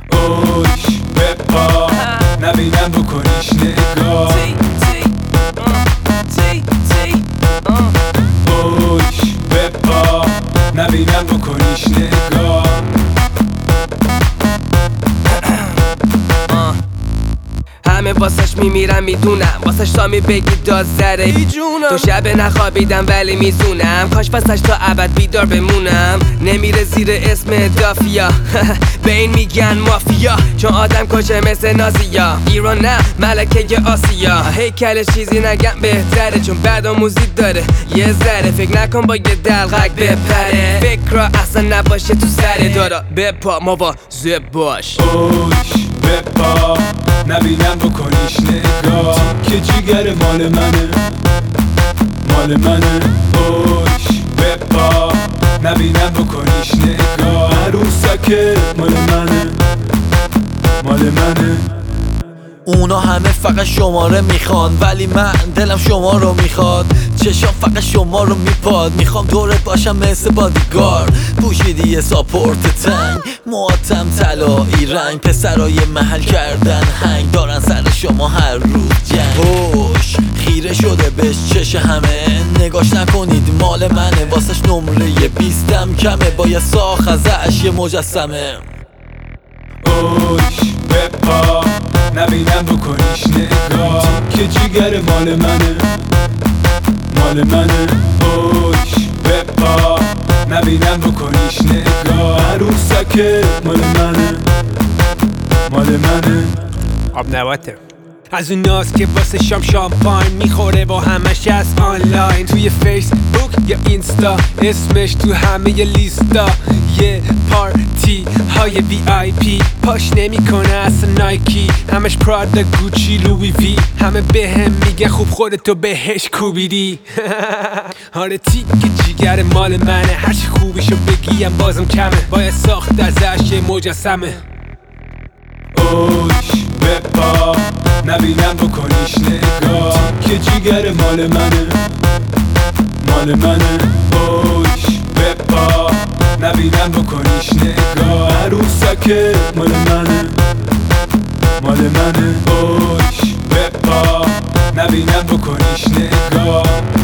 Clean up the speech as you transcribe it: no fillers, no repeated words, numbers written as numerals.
اوش بپا نبینم بکنیش نگاه اوش بپا نبینم بکنیش نگاه همه واسش میمیرم میدونم واسش تا میبگی داد زره تو شب نخوابیدم ولی میزونم کاش واسش تا ابد بیدار بمونم نمیره زیر اسم دافیا به این میگن مافیا چون آدم کشه مثل نازیا ایران نه ملکه آسیا هیکلش چیزی نگم بهتره چون بعد آموزی داره یه ذره فکر نکن با یه دلغک بپره فکر را اصلا نباشه تو سر دارا بپا مواظب باش اوش بپا نبینم بکنیش نگاه که جیگر مال منه مال منه اوش بپا نبینم بکنیش نگاه عروسکه مال منه مال منه اونا همه فقط شماره میخوان ولی من دلم شما رو میخواد چشام فقط شما رو میپاد میخوام دورت باشم مثل بادیگار پوشیدی یه ساپورت تنگ مواتم طلایی رنگ پسرای محل کردن هنگ دارن سر شما هر روز جنگ هوش خیره شده بهش چش همه نگاش نکنید مال منه واسش نمره 20 کمه با یه ساخ ازش یه مجسمه اوش بپا نبینم بکنیش نگاه که جیگر مال منه مال منه اوش بپا نبینم بکنیش نگاه عروسکه مال منه مال منه آب نباته از اون ناز که واسه شامپاین میخوره با همش از آنلاین توی فیسبوک یا اینستا اسمش تو همه لیستا یه پارتی های VIP پاش نمیکنه اصلا نایکی همش پرادا گوچی لوی وی همه بهم میگه خوب خودتو بهش کوبیدی آره تیک جیگر مال منه هرچی خوبیشو بگیم بازم کمه باید ساخت ازش یه مجسمه اوش بپا نبینم بکنیش نگاه که جیگر مال منه مال منه اوش بپا نبینم بکنیش نگاه عروسکه مال منه مال منه اوش بپا نبینم بکنیش نگاه